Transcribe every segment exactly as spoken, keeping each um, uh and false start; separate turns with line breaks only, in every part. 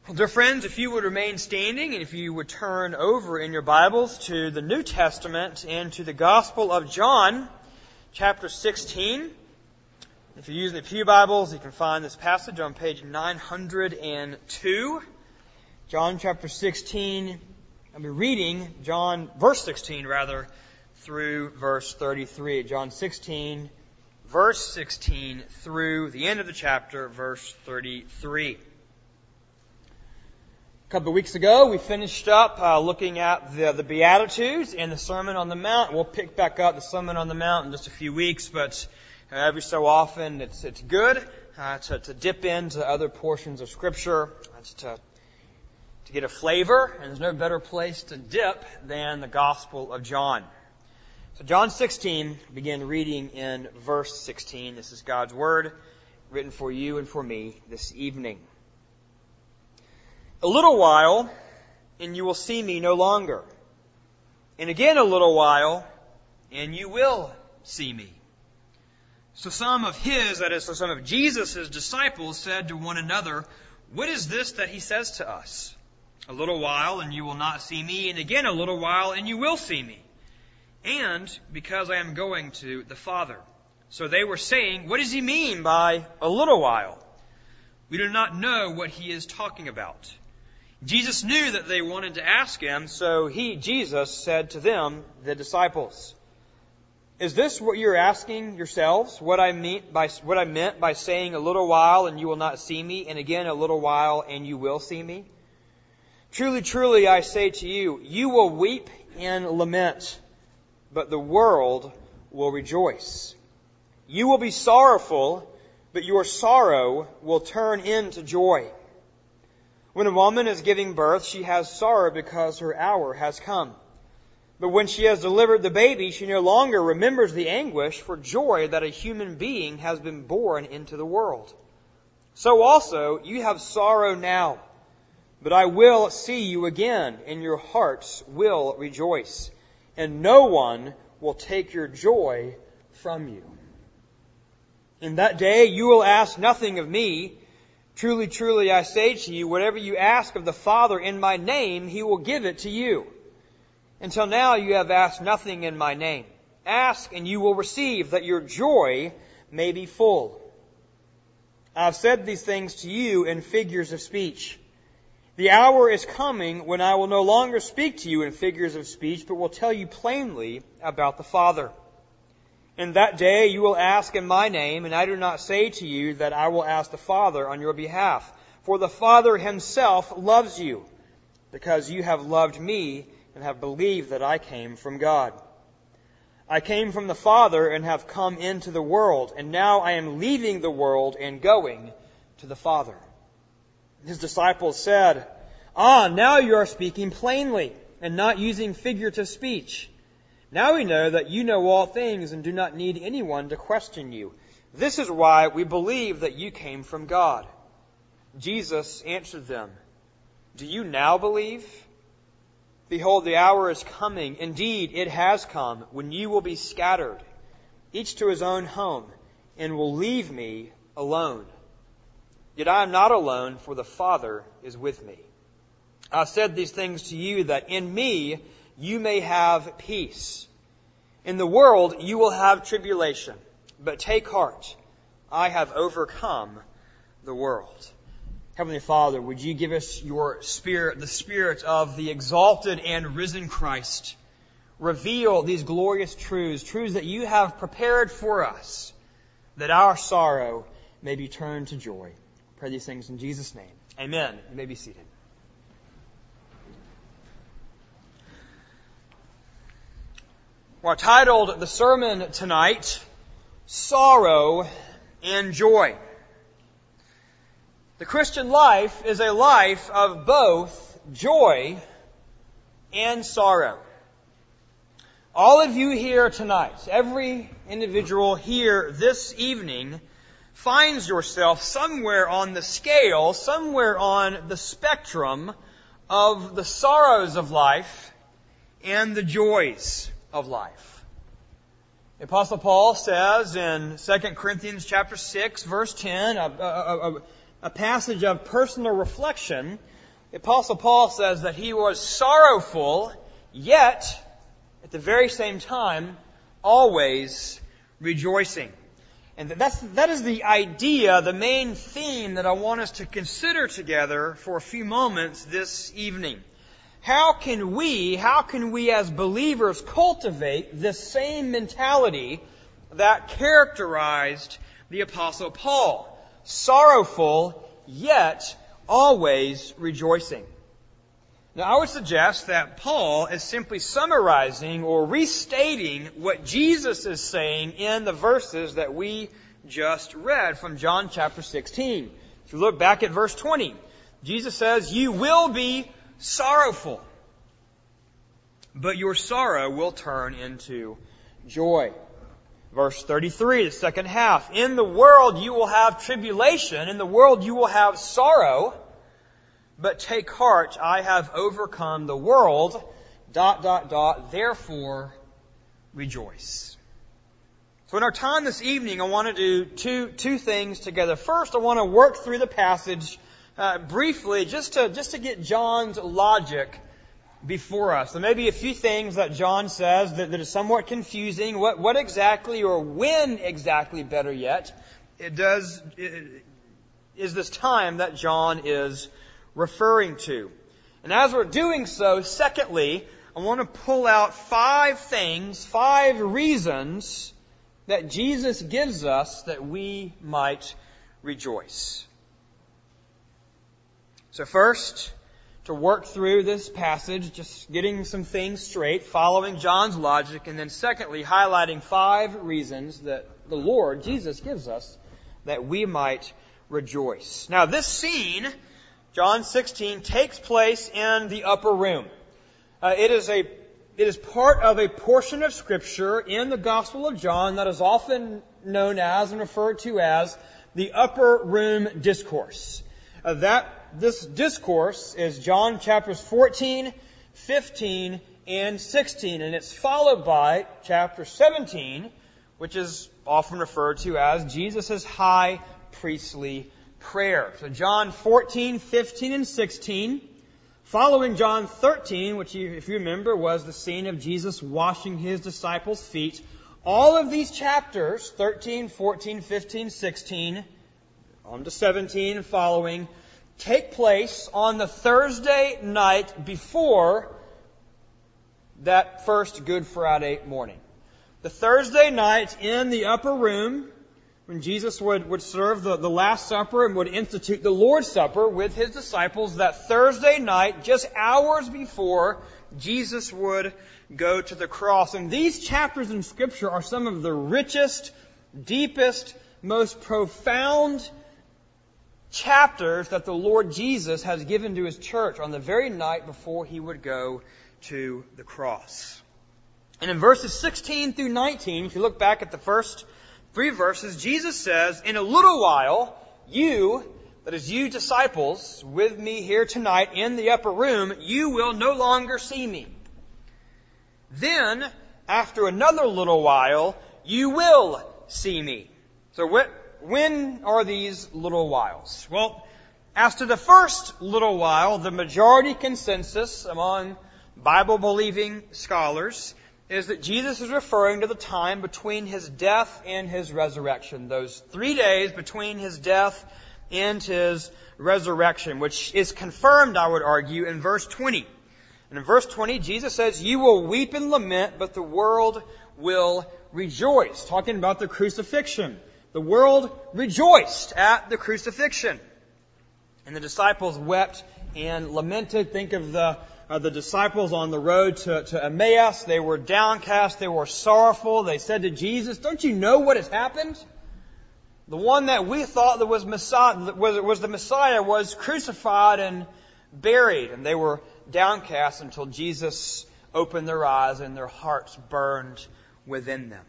Well, dear friends, if you would remain standing and if you would turn over in your Bibles to the New Testament and to the Gospel of John, chapter sixteen. If you're using the Pew Bibles, you can find this passage on page nine hundred two. John chapter sixteen, I'll be reading John, verse sixteen rather, through verse thirty-three. John sixteen, verse sixteen through the end of the chapter, verse thirty-three. A couple of weeks ago, we finished up uh, looking at the, the Beatitudes and the Sermon on the Mount. We'll pick back up the Sermon on the Mount in just a few weeks, but uh, every so often it's it's good uh, to, to dip into other portions of Scripture, uh, to, to get a flavor, and there's no better place to dip than the Gospel of John. So John sixteen, begin reading in verse sixteen. This is God's Word, written for you and for me this evening. A little while, and you will see me no longer. And again a little while, and you will see me. So some of his, that is, so some of Jesus' disciples said to one another, "What is this that he says to us? A little while, and you will not see me, and again a little while, and you will see me. And because I am going to the Father." So they were saying, "What does he mean by a little while? We do not know what he is talking about." Jesus knew that they wanted to ask him, so he, Jesus, said to them, the disciples, "Is this what you're asking yourselves? What I mean by what I meant by saying a little while and you will not see me, and again a little while and you will see me? Truly, truly, I say to you, you will weep and lament, but the world will rejoice. You will be sorrowful, but your sorrow will turn into joy. When a woman is giving birth, she has sorrow because her hour has come. But when she has delivered the baby, she no longer remembers the anguish for joy that a human being has been born into the world. So also, you have sorrow now, but I will see you again, and your hearts will rejoice, and no one will take your joy from you. In that day you will ask nothing of me. Truly, truly, I say to you, whatever you ask of the Father in my name, he will give it to you. Until now you have asked nothing in my name. Ask, and you will receive, that your joy may be full. I have said these things to you in figures of speech. The hour is coming when I will no longer speak to you in figures of speech, but will tell you plainly about the Father. In that day you will ask in my name, and I do not say to you that I will ask the Father on your behalf. For the Father himself loves you, because you have loved me and have believed that I came from God. I came from the Father and have come into the world, and now I am leaving the world and going to the Father." His disciples said, "Ah, now you are speaking plainly and not using figurative speech. Now we know that you know all things and do not need anyone to question you. This is why we believe that you came from God." Jesus answered them, "Do you now believe? Behold, the hour is coming. Indeed, it has come, when you will be scattered, each to his own home, and will leave me alone. Yet I am not alone, for the Father is with me. I have said these things to you, that in me you may have peace. In the world you will have tribulation, but take heart, I have overcome the world." Heavenly Father, would you give us your Spirit, the Spirit of the exalted and risen Christ. Reveal these glorious truths, truths that you have prepared for us, that our sorrow may be turned to joy. I pray these things in Jesus' name. Amen. You may be seated. We're titled the sermon tonight, Sorrow and Joy. The Christian life is a life of both joy and sorrow. All of you here tonight, every individual here this evening, finds yourself somewhere on the scale, somewhere on the spectrum of the sorrows of life and the joys of life. The Apostle Paul says in Second Corinthians chapter six, verse ten, a, a, a, a passage of personal reflection, the Apostle Paul says that he was sorrowful, yet, at the very same time, always rejoicing. And that's, that is the idea, the main theme that I want us to consider together for a few moments this evening. How can we, how can we as believers cultivate this same mentality that characterized the Apostle Paul? Sorrowful, yet always rejoicing. Now, I would suggest that Paul is simply summarizing or restating what Jesus is saying in the verses that we just read from John chapter sixteen. If you look back at verse twenty, Jesus says, "You will be sorrowful, but your sorrow will turn into joy." Verse thirty-three, the second half, "In the world you will have tribulation, in the world you will have sorrow, but take heart, I have overcome the world, dot, dot, dot, therefore rejoice." So in our time this evening, I want to do two, two things together. First, I want to work through the passage uh, briefly, just to, just to get John's logic before us. There may be a few things that John says that, that is somewhat confusing. What, what exactly, or when exactly, better yet, it does, it, is this time that John is referring to. And as we're doing so, secondly, I want to pull out five things, five reasons that Jesus gives us that we might rejoice. So first, to work through this passage, just getting some things straight, following John's logic, and then secondly, highlighting five reasons that the Lord, Jesus, gives us that we might rejoice. Now, this scene, John sixteen, takes place in the upper room. Uh, it is a, it is part of a portion of Scripture in the Gospel of John that is often known as and referred to as the upper room discourse. Uh, that this discourse is John chapters fourteen, fifteen, and sixteen, and it's followed by chapter seventeen, which is often referred to as Jesus' high priestly prayer. So John fourteen, fifteen, and sixteen, following John thirteen, which you, if you remember was the scene of Jesus washing His disciples' feet. All of these chapters, thirteen, fourteen, fifteen, sixteen, on to seventeen and following, take place on the Thursday night before that first Good Friday morning. The Thursday night in the upper room, when Jesus would, would serve the, the Last Supper and would institute the Lord's Supper with His disciples, that Thursday night, just hours before Jesus would go to the cross. And these chapters in Scripture are some of the richest, deepest, most profound chapters that the Lord Jesus has given to His church on the very night before He would go to the cross. And in verses sixteen through nineteen, if you look back at the first three verses, Jesus says, "In a little while, you, that is you disciples, with me here tonight in the upper room, you will no longer see me. Then, after another little while, you will see me." So what, when are these little whiles? Well, as to the first little while, the majority consensus among Bible-believing scholars is that Jesus is referring to the time between His death and His resurrection. Those three days between His death and His resurrection, which is confirmed, I would argue, in verse twenty. And in verse twenty, Jesus says, "You will weep and lament, but the world will rejoice." Talking about the crucifixion. The world rejoiced at the crucifixion. And the disciples wept and lamented. Think of the Uh, the disciples on the road to, to Emmaus. They were downcast. They were sorrowful. They said to Jesus, "Don't you know what has happened? The one that we thought that was Messiah, was, was the Messiah was crucified and buried." And they were downcast until Jesus opened their eyes and their hearts burned within them.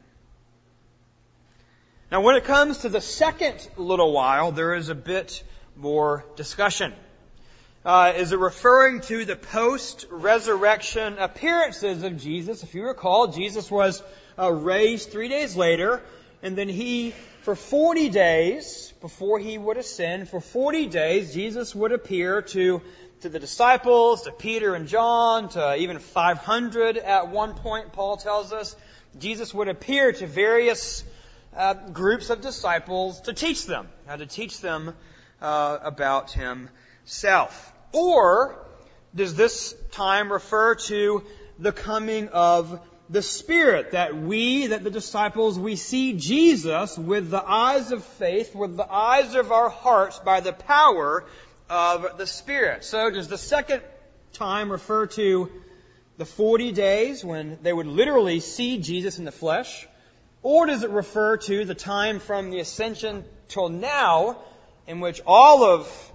Now, when it comes to the second little while, there is a bit more discussion. Uh, is it referring to the post-resurrection appearances of Jesus? If you recall, Jesus was uh, raised three days later, And then he, for forty days, before he would ascend, for forty days, Jesus would appear to, to the disciples, to Peter and John, to even five hundred at one point, Paul tells us. Jesus would appear to various uh, groups of disciples to teach them, how to teach them uh, about himself. Or does this time refer to the coming of the Spirit, that we, that the disciples, we see Jesus with the eyes of faith, with the eyes of our hearts by the power of the Spirit? So does the second time refer to the forty days when they would literally see Jesus in the flesh? Or does it refer to the time from the ascension till now in which all of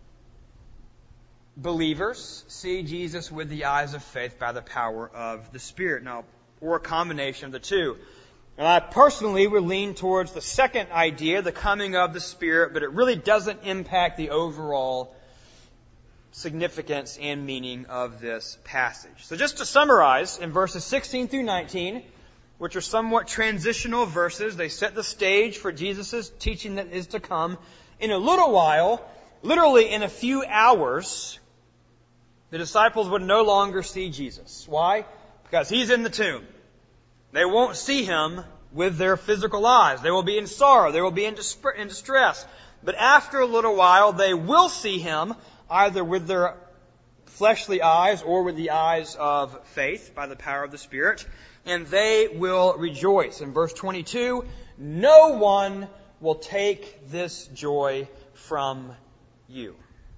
believers see Jesus with the eyes of faith by the power of the Spirit? Now, or a combination of the two. And I personally would lean towards the second idea, the coming of the Spirit, but it really doesn't impact the overall significance and meaning of this passage. So just to summarize, in verses sixteen through nineteen, which are somewhat transitional verses, they set the stage for Jesus' teaching that is to come. In a little while, literally in a few hours, the disciples would no longer see Jesus. Why? Because he's in the tomb. They won't see him with their physical eyes. They will be in sorrow. They will be in distress. But after a little while, they will see him either with their fleshly eyes or with the eyes of faith by the power of the Spirit. And they will rejoice. In verse twenty-two, no one will take this joy from you.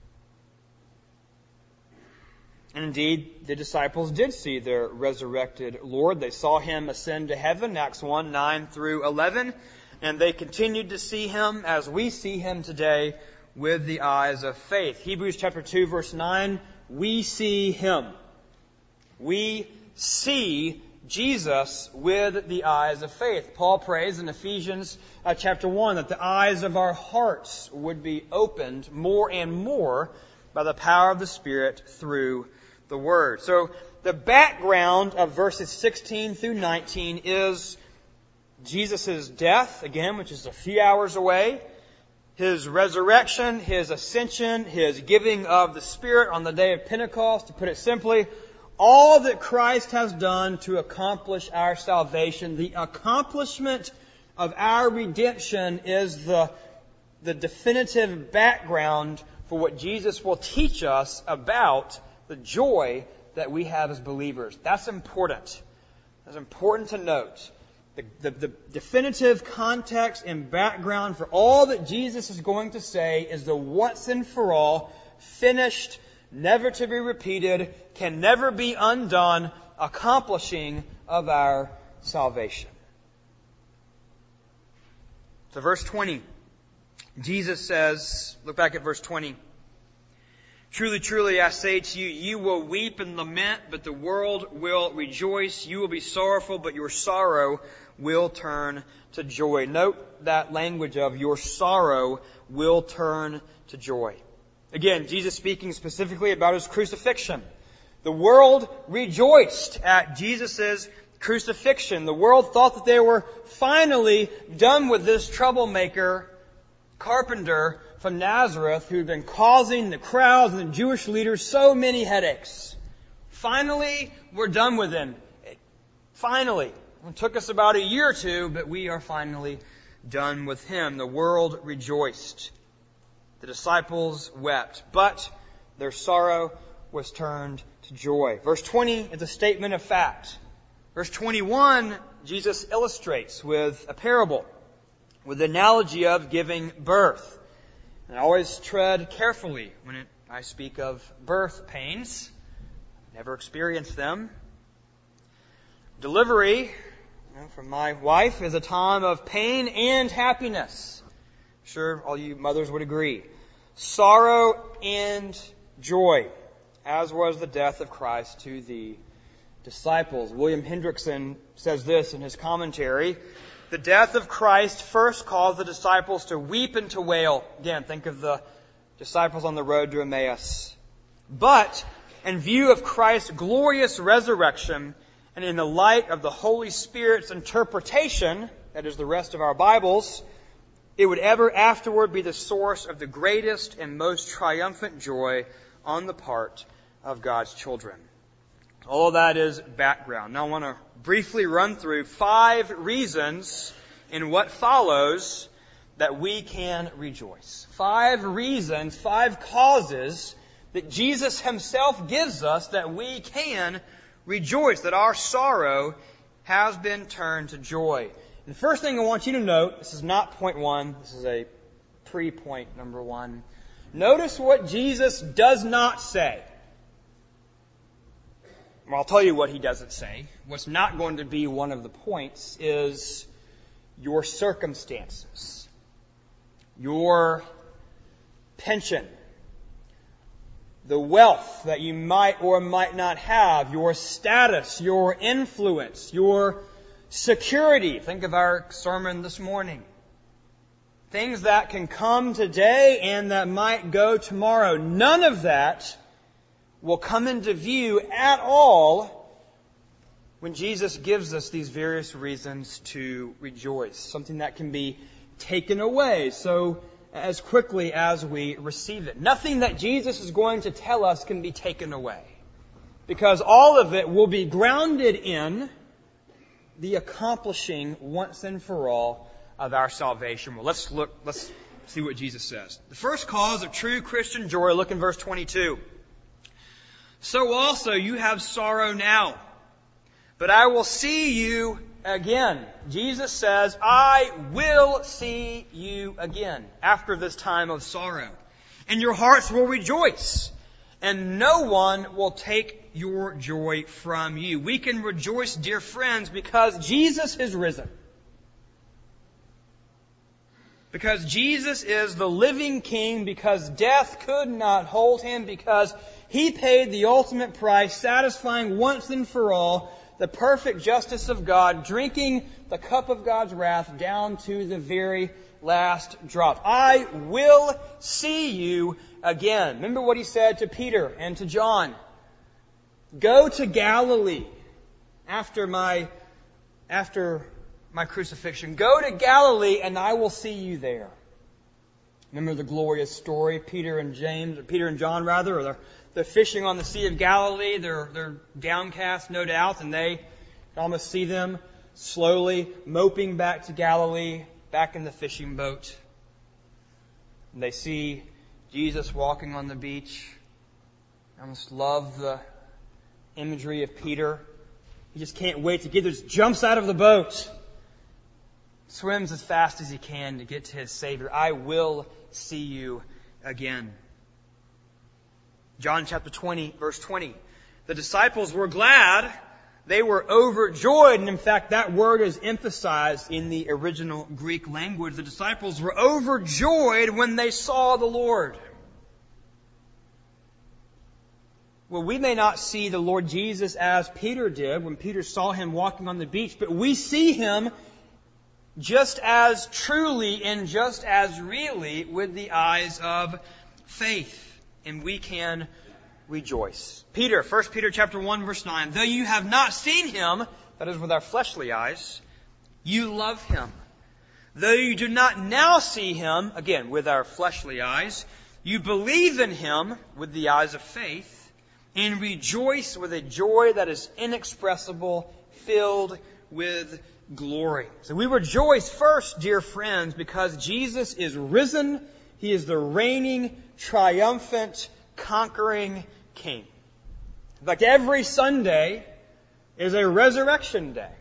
And indeed, the disciples did see their resurrected Lord. They saw him ascend to heaven, Acts one, nine through eleven. And they continued to see him as we see him today with the eyes of faith. Hebrews chapter two, verse nine, we see him. We see Jesus with the eyes of faith. Paul prays in Ephesians uh, chapter one that the eyes of our hearts would be opened more and more by the power of the Spirit through the Word. So the background of verses sixteen through nineteen is Jesus' death, again, which is a few hours away, his resurrection, his ascension, his giving of the Spirit on the day of Pentecost. To put it simply, all that Christ has done to accomplish our salvation, the accomplishment of our redemption is the, the definitive background for what Jesus will teach us about the joy that we have as believers. That's important. That's important to note. The, the, the definitive context and background for all that Jesus is going to say is the once and for all, finished, never to be repeated, can never be undone, accomplishing of our salvation. So verse twenty, Jesus says, look back at verse twenty, truly, truly, I say to you, you will weep and lament, but the world will rejoice. You will be sorrowful, but your sorrow will turn to joy. Note that language of your sorrow will turn to joy. Again, Jesus speaking specifically about his crucifixion. The world rejoiced at Jesus' crucifixion. The world thought that they were finally done with this troublemaker, carpenter from Nazareth, who'd been causing the crowds and the Jewish leaders so many headaches. Finally, we're done with him. Finally. It took us about a year or two, but we are finally done with him. The world rejoiced. The disciples wept, but their sorrow was turned to joy. Verse twenty is a statement of fact. Verse twenty-one, Jesus illustrates with a parable, with the analogy of giving birth. And I always tread carefully when it, I speak of birth pains. Never experienced them. Delivery, you know, from my wife is a time of pain and happiness. I'm sure all you mothers would agree. Sorrow and joy, as was the death of Christ to the disciples. William Hendrickson says this in his commentary. The death of Christ first caused the disciples to weep and to wail. Again, think of the disciples on the road to Emmaus. But in view of Christ's glorious resurrection and in the light of the Holy Spirit's interpretation that is the rest of our Bibles, it would ever afterward be the source of the greatest and most triumphant joy on the part of God's children. All of that is background. Now I want to briefly run through five reasons in what follows that we can rejoice. Five reasons, five causes that Jesus Himself gives us that we can rejoice, that our sorrow has been turned to joy. And the first thing I want you to note, this is not point one, this is a pre-point number one. Notice what Jesus does not say. Well, I'll tell you what He doesn't say. What's not going to be one of the points is your circumstances, your pension, the wealth that you might or might not have, your status, your influence, your security. Think of our sermon this morning. Things that can come today and that might go tomorrow. None of that will come into view at all when Jesus gives us these various reasons to rejoice. Something that can be taken away so as quickly as we receive it. Nothing that Jesus is going to tell us can be taken away, because all of it will be grounded in the accomplishing once and for all of our salvation. Well, let's look, let's see what Jesus says. The first cause of true Christian joy, look in verse twenty-two. So also you have sorrow now, but I will see you again. Jesus says, I will see you again after this time of sorrow. And your hearts will rejoice, and no one will take your joy from you. We can rejoice, dear friends, because Jesus is risen. Because Jesus is the living King, because death could not hold Him, because He paid the ultimate price, satisfying once and for all the perfect justice of God, drinking the cup of God's wrath down to the very last drop. I will see you again. Remember what He said to Peter and to John. Go to Galilee after my, after my crucifixion. Go to Galilee and I will see you there. Remember the glorious story, Peter and James, or Peter and John rather, or they're, they're fishing on the Sea of Galilee. They're, they're downcast, no doubt, and they can almost see them slowly moping back to Galilee, back in the fishing boat. And they see Jesus walking on the beach. I almost love the imagery of Peter. He just can't wait to get there, just jumps out of the boat, swims as fast as he can to get to his Savior. I will see you again. John chapter twenty, verse twenty. The disciples were glad. They were overjoyed. And in fact, that word is emphasized in the original Greek language. The disciples were overjoyed when they saw the Lord. Well, we may not see the Lord Jesus as Peter did when Peter saw Him walking on the beach, but we see Him just as truly and just as really with the eyes of faith. And we can rejoice. Peter, First Peter chapter one, verse nine. Though you have not seen Him, that is with our fleshly eyes, you love Him. Though you do not now see Him, again with our fleshly eyes, you believe in Him with the eyes of faith, and rejoice with a joy that is inexpressible, filled with glory. So we rejoice first, dear friends, because Jesus is risen. He is the reigning, triumphant, conquering King. In fact, every Sunday is a resurrection day.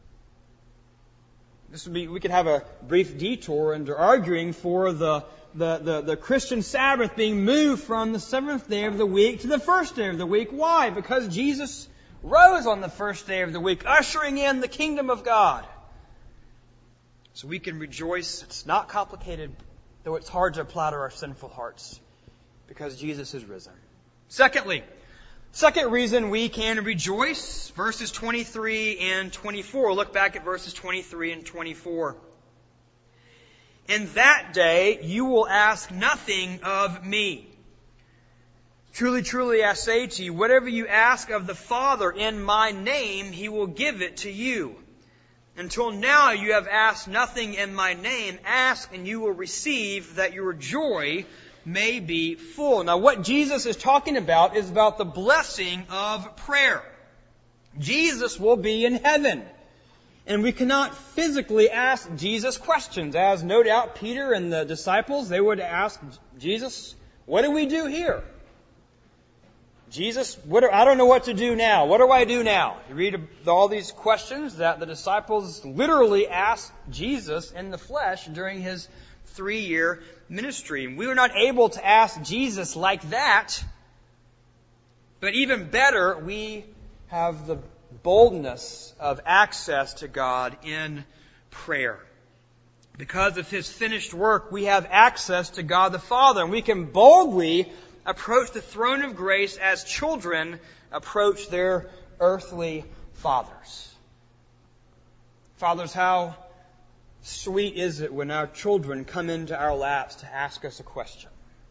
This would be, we could have a brief detour into arguing for the, the, the, the Christian Sabbath being moved from the seventh day of the week to the first day of the week. Why? Because Jesus rose on the first day of the week, ushering in the kingdom of God. So we can rejoice. It's not complicated, though it's hard to apply to our sinful hearts, because Jesus is risen. Secondly, second reason we can rejoice, verses twenty-three and twenty-four. Look back at verses twenty-three and twenty-four. In that day you will ask nothing of me. Truly, truly, I say to you, whatever you ask of the Father in my name, He will give it to you. Until now you have asked nothing in my name. Ask and you will receive, that your joy may be full. Now what Jesus is talking about is about the blessing of prayer. Jesus will be in heaven. And we cannot physically ask Jesus questions, as no doubt Peter and the disciples, they would ask Jesus, what do we do here? Jesus, what do, I don't know what to do now. What do I do now? You read all these questions that the disciples literally asked Jesus in the flesh during his three-year ministry. And we were not able to ask Jesus like that. But even better, we have the boldness of access to God in prayer. Because of his finished work, we have access to God the Father, and we can boldly approach the throne of grace as children approach their earthly fathers. Fathers, how sweet is it when our children come into our laps to ask us a question?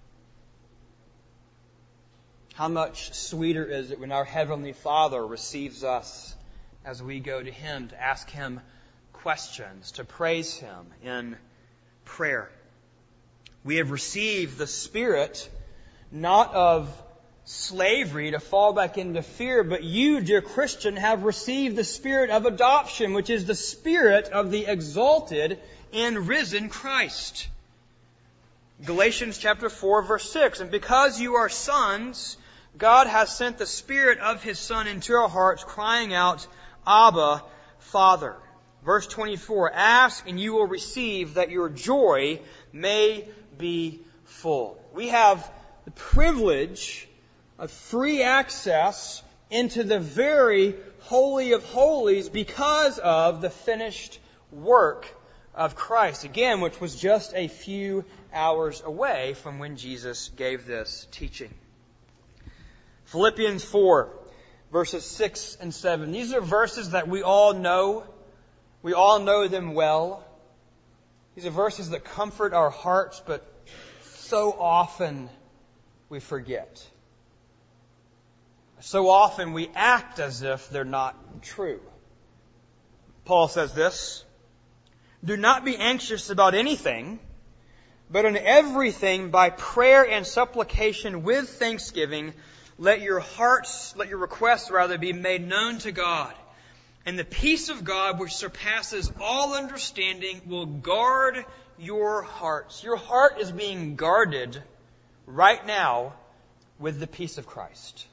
How much sweeter is it when our Heavenly Father receives us as we go to Him to ask Him questions, to praise Him in prayer. We have received the Spirit not of slavery to fall back into fear, but you, dear Christian, have received the Spirit of adoption, which is the Spirit of the exalted and risen Christ. Galatians chapter four, verse six, and because you are sons, God has sent the Spirit of His Son into our hearts, crying out, Abba, Father. Verse twenty-four, ask and you will receive, that your joy may be full. We have the privilege of free access into the very Holy of Holies because of the finished work of Christ. Again, which was just a few hours away from when Jesus gave this teaching. Philippians four, verses six and seven. These are verses that we all know. We all know them well. These are verses that comfort our hearts, but so often we forget. So often we act as if they're not true. Paul says this, do not be anxious about anything, but in everything by prayer and supplication with thanksgiving, let your hearts, let your requests rather be made known to God. And the peace of God, which surpasses all understanding, will guard your hearts. Your heart is being guarded right now with the peace of Christ.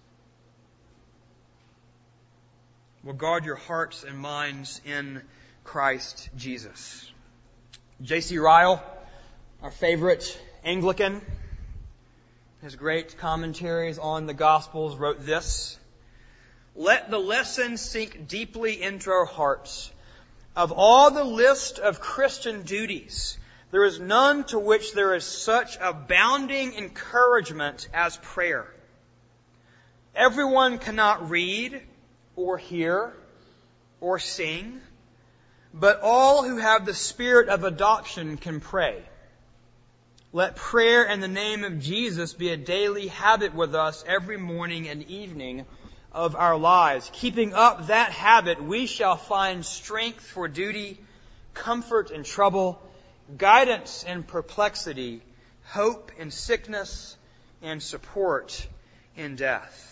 Will guard your hearts and minds in Christ Jesus. J C Ryle, our favorite Anglican, his great commentaries on the Gospels, wrote this, let the lesson sink deeply into our hearts. Of all the list of Christian duties, there is none to which there is such abounding encouragement as prayer. Everyone cannot read or hear or sing, but all who have the Spirit of adoption can pray. Let prayer in the name of Jesus be a daily habit with us every morning and evening of our lives. Keeping up that habit, we shall find strength for duty, comfort in trouble, guidance in perplexity, hope in sickness, and support in death.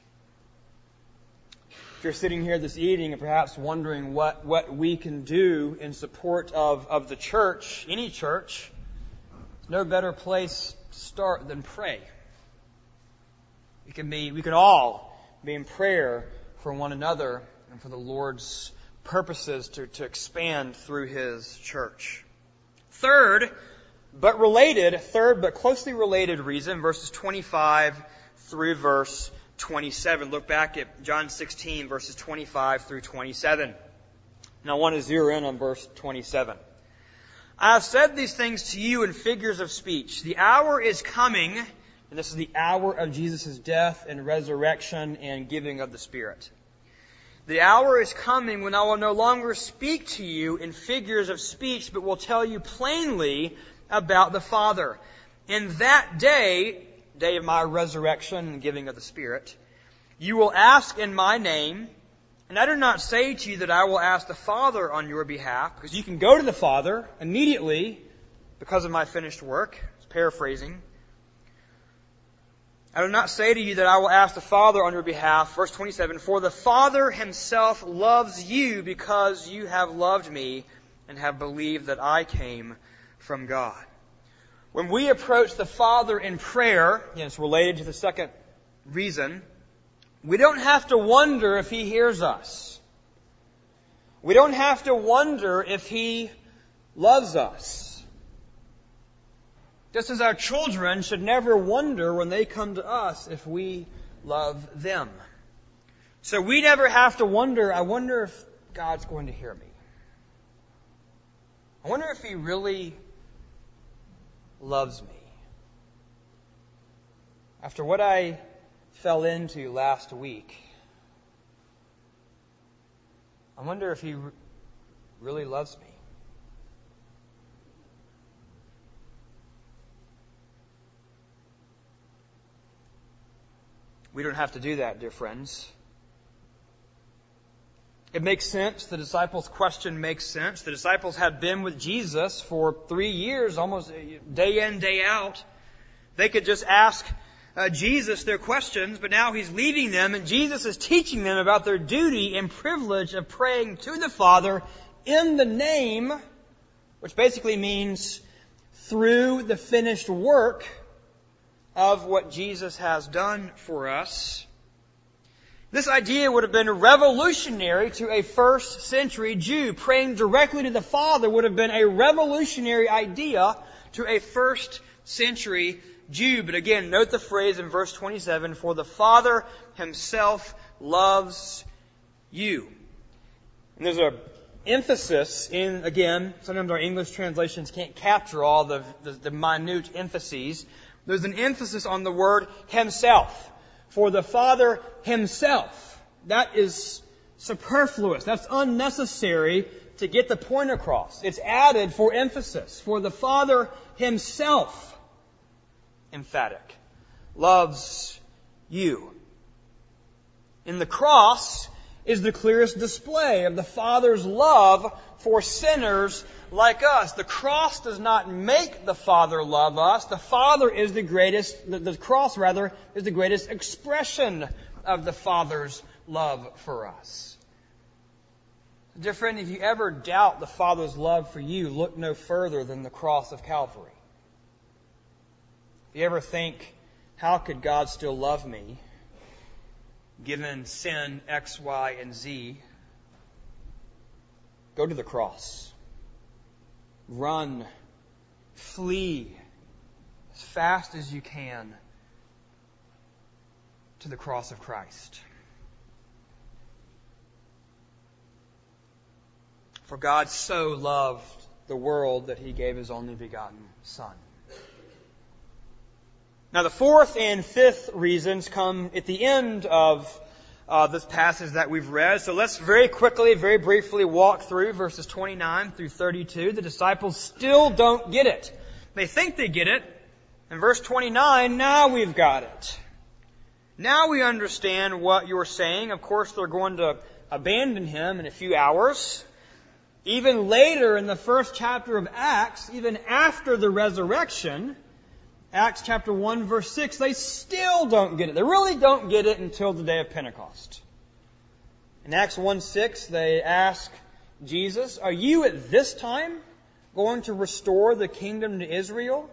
If you're sitting here this evening and perhaps wondering what, what we can do in support of, of the church, any church, there's no better place to start than pray. We can be, we can all be in prayer for one another and for the Lord's purposes to, to expand through His church. Third, but related, third but closely related reason, verses twenty-five through verse twenty-seven. Look back at John sixteen, verses twenty-five through twenty-seven. And I want to zero in on verse twenty-seven. I have said these things to you in figures of speech. The hour is coming, and this is the hour of Jesus' death and resurrection and giving of the Spirit. The hour is coming when I will no longer speak to you in figures of speech, but will tell you plainly about the Father. In that day, day of my resurrection and giving of the Spirit, you will ask in my name, And I do not say to you that I will ask the Father on your behalf, because you can go to the Father immediately because of my finished work. It's paraphrasing. I do not say to you that I will ask the Father on your behalf. Verse twenty-seven, for the Father himself loves you because you have loved me and have believed that I came from God. When we approach the Father in prayer, and it's related to the second reason, we don't have to wonder if He hears us. We don't have to wonder if He loves us. Just as our children should never wonder when they come to us if we love them. So we never have to wonder, I wonder if God's going to hear me. I wonder if He really loves me. After what I fell into last week, I wonder if He really loves me. We don't have to do that, dear friends. It makes sense. The disciples' question makes sense. The disciples had been with Jesus for three years, almost day in, day out. They could just ask uh, Jesus their questions, but now He's leaving them, and Jesus is teaching them about their duty and privilege of praying to the Father in the name, which basically means through the finished work of what Jesus has done for us. This idea would have been revolutionary to a first century Jew. Praying directly to the Father would have been a revolutionary idea to a first century Jew. But again, note the phrase in verse twenty-seven, for the Father Himself loves you. And there's a emphasis in, again, sometimes our English translations can't capture all the, the, the minute emphases. There's an emphasis on the word Himself. For the Father Himself. That is superfluous. That's unnecessary to get the point across. It's added for emphasis. For the Father Himself, emphatic, loves you. In the cross is the clearest display of the Father's love for sinners like us. The cross does not make the Father love us. The Father is the greatest, the, the cross rather, is the greatest expression of the Father's love for us. Dear friend, if you ever doubt the Father's love for you, look no further than the cross of Calvary. If you ever think, how could God still love me, given sin X, Y, and Z, go to the cross. Run, flee as fast as you can to the cross of Christ. For God so loved the world that He gave His only begotten Son. Now the fourth and fifth reasons come at the end of Uh, this passage that we've read. So let's very quickly, very briefly walk through verses twenty-nine through thirty-two. The disciples still don't get it. They think they get it. In verse twenty-nine, now we've got it. Now we understand what you're saying. Of course, they're going to abandon Him in a few hours. Even later in the first chapter of Acts, even after the resurrection, Acts chapter one, verse six, they still don't get it. They really don't get it until the day of Pentecost. In Acts one six, they ask Jesus, are you at this time going to restore the kingdom to Israel?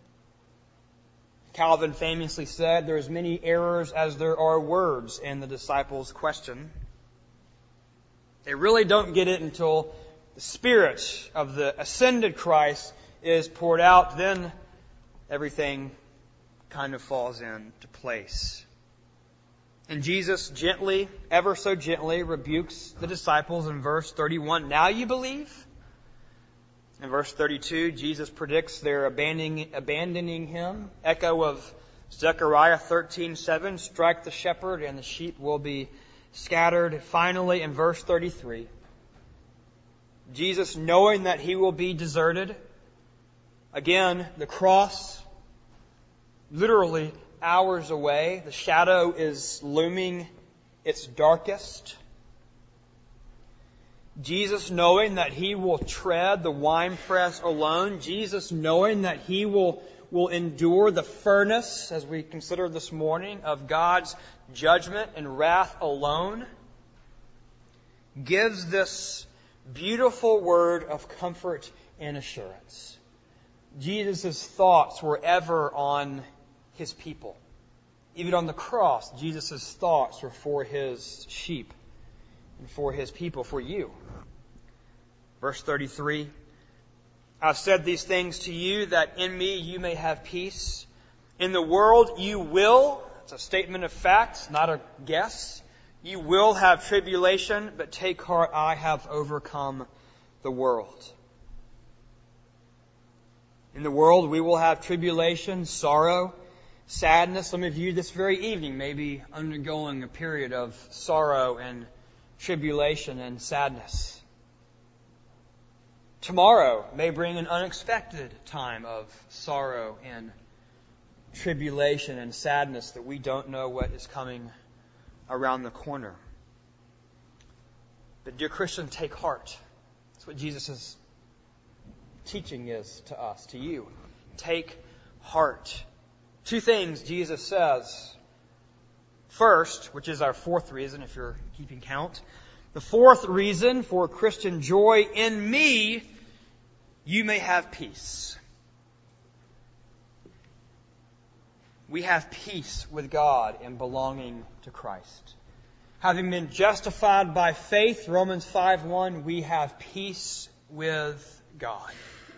Calvin famously said, there are as many errors as there are words in the disciples' question. They really don't get it until the Spirit of the ascended Christ is poured out. Then everything kind of falls into place. And Jesus gently, ever so gently, rebukes the disciples in verse thirty-one. Now you believe? In verse thirty-two, Jesus predicts their abandoning, abandoning Him. Echo of Zechariah thirteen seven, strike the shepherd and the sheep will be scattered. Finally, in verse thirty-three, Jesus, knowing that He will be deserted, again, the cross, literally hours away. The shadow is looming its darkest. Jesus knowing that He will tread the winepress alone. Jesus knowing that He will, will endure the furnace, as we considered this morning, of God's judgment and wrath alone, gives this beautiful word of comfort and assurance. Jesus' thoughts were ever on His people. Even on the cross, Jesus' thoughts were for His sheep and for His people, for you. Verse thirty-three, I've said these things to you that in me you may have peace. In the world you will, it's a statement of fact, not a guess, you will have tribulation, but take heart, I have overcome the world. In the world we will have tribulation, sorrow, sadness. Some of you this very evening may be undergoing a period of sorrow and tribulation and sadness. Tomorrow may bring an unexpected time of sorrow and tribulation and sadness that we don't know what is coming around the corner. But dear Christian, take heart. That's what Jesus' teaching is to us, to you. Take heart. Two things Jesus says. First, which is our fourth reason if you're keeping count, the fourth reason for Christian joy, in me you may have peace. We have peace with God in belonging to Christ. Having been justified by faith, Romans five one, we have peace with God.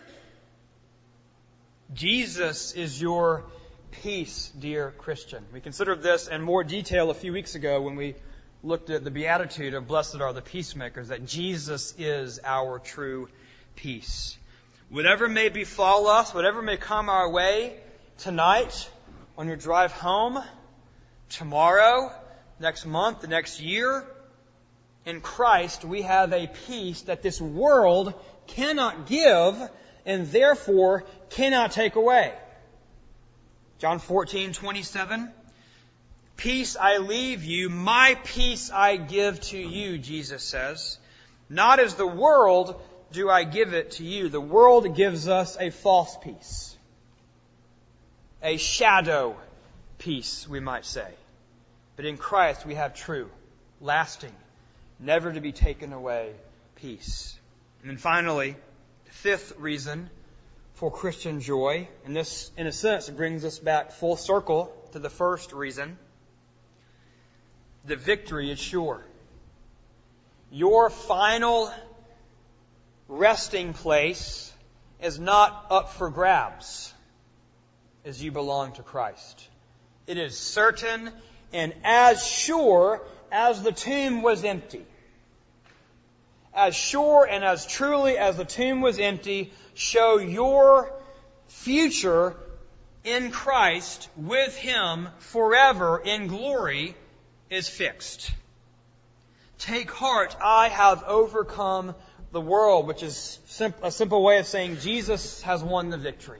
Jesus is your peace, dear Christian. We considered this in more detail a few weeks ago when we looked at the beatitude of blessed are the peacemakers, that Jesus is our true peace. Whatever may befall us, whatever may come our way tonight, on your drive home, tomorrow, next month, the next year, in Christ we have a peace that this world cannot give and therefore cannot take away. John fourteen twenty-seven, peace I leave you, my peace I give to you, Jesus says. Not as the world do I give it to you. The world gives us a false peace. A shadow peace, we might say. But in Christ we have true, lasting, never to be taken away peace. And then finally, the fifth reason for Christian joy, and this, in a sense, brings us back full circle to the first reason. The victory is sure. Your final resting place is not up for grabs as you belong to Christ. It is certain and as sure as the tomb was empty. As sure and as truly as the tomb was empty, show your future in Christ with Him forever in glory is fixed. Take heart, I have overcome the world, which is a simple way of saying Jesus has won the victory.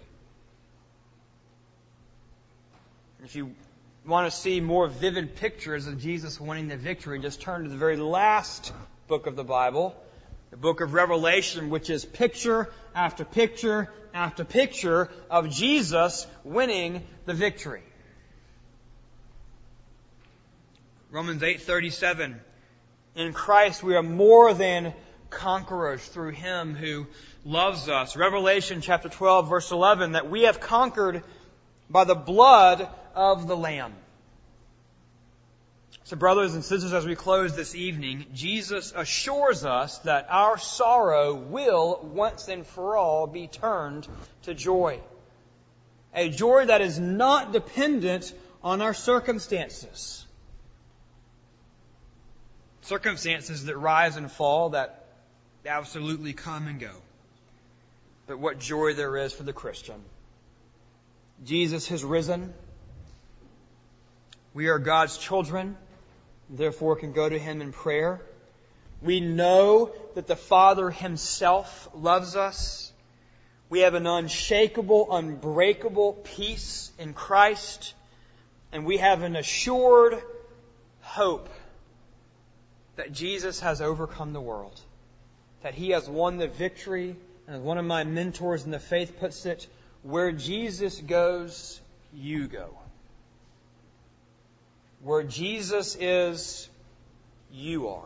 If you want to see more vivid pictures of Jesus winning the victory, just turn to the very last book of the Bible, the book of Revelation, which is picture after picture after picture of Jesus winning the victory. Romans eight thirty-seven, in Christ we are more than conquerors through Him who loves us. Revelation chapter twelve, verse eleven, that we have conquered by the blood of the Lamb. So brothers and sisters, as we close this evening, Jesus assures us that our sorrow will once and for all be turned to joy. A joy that is not dependent on our circumstances. Circumstances that rise and fall, that absolutely come and go. But what joy there is for the Christian. Jesus has risen. We are God's children, therefore can go to Him in prayer. We know that the Father Himself loves us. We have an unshakable, unbreakable peace in Christ. And we have an assured hope that Jesus has overcome the world. that He has won the victory. And as one of my mentors in the faith puts it, where Jesus goes, you go. Where Jesus is, you are.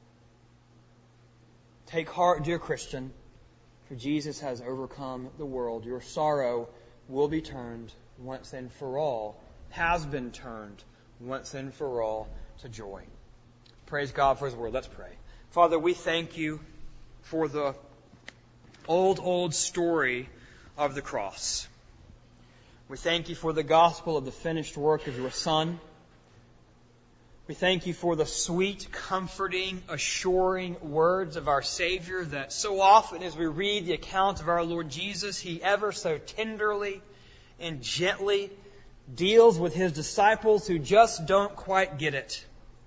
Take heart, dear Christian, for Jesus has overcome the world. Your sorrow will be turned once and for all, has been turned once and for all to joy. Praise God for His word. Let's pray. Father, we thank You for the old, old story of the cross. We thank You for the gospel of the finished work of Your Son. We thank You for the sweet, comforting, assuring words of our Savior that so often as we read the account of our Lord Jesus, He ever so tenderly and gently deals with His disciples who just don't quite get it.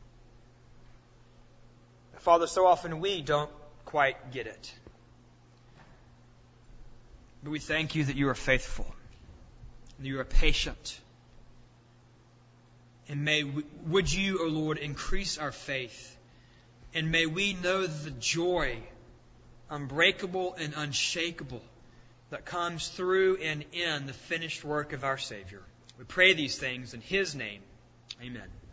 Father, so often we don't quite get it. But we thank You that You are faithful, that You are patient. And may, we, would You, O Lord, increase our faith. And may we know the joy, unbreakable and unshakable, that comes through and in the finished work of our Savior. We pray these things in His name. Amen.